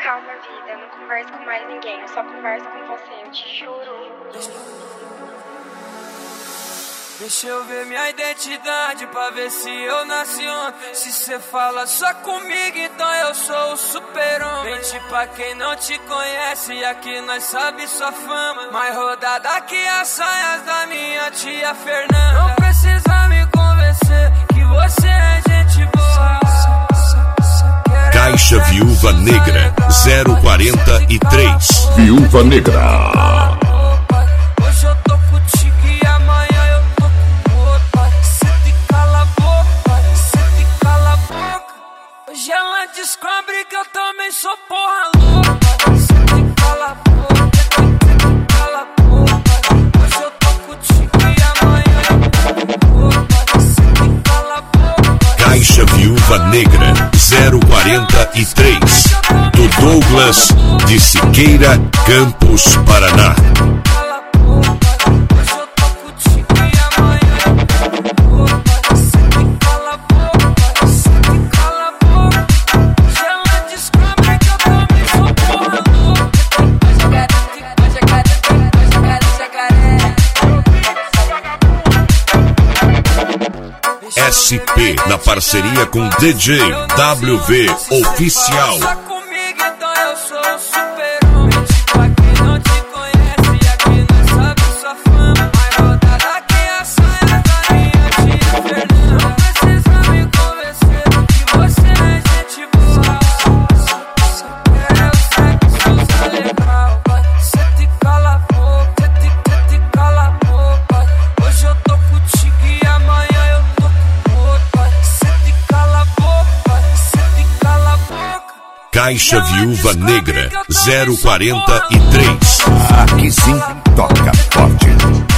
Calma, vida, eu não converso com mais ninguém, eu só converso com você, eu te juro. Deixa eu ver minha identidade pra ver se eu nasci ontem. Se cê fala só comigo, então eu sou o super-homem. Mente pra quem não te conhece, aqui nós sabe sua fama. Mais rodada que as saias da minha tia Fernanda. Não precisa me convencer que você é gente boa. Caixa Viúva Negra 043. Viúva Negra. Hoje eu tô contigo e amanhã eu tô com outra. Cê te cala a boca, cê te cala a boca. Hoje ela descobre que eu também sou porra louca. Cê te cala a boca, cê te cala a boca. Hoje eu tô contigo e amanhã eu tô com outra. Cê te cala a boca. Caixa Viúva Negra 043. Do Douglas de Siqueira, Campos, Paraná. SP na parceria com DJ WV Oficial. Comigo, então eu sou o super-homem. Pra quem não te conhece, aqui nós sabe sua fama. Mais rodada que a saia da minha tia Fernanda. Não precisa me convencer que você é gente boa. É o sexo, tá legal. Cê te cala a boca, cê te cala a boca. Hoje eu tô contigo e amanhã eu tô com outra. Cê te cala a boca, cê te cala a boca. Caixa Viúva Negra 043. Aqui sim toca forte.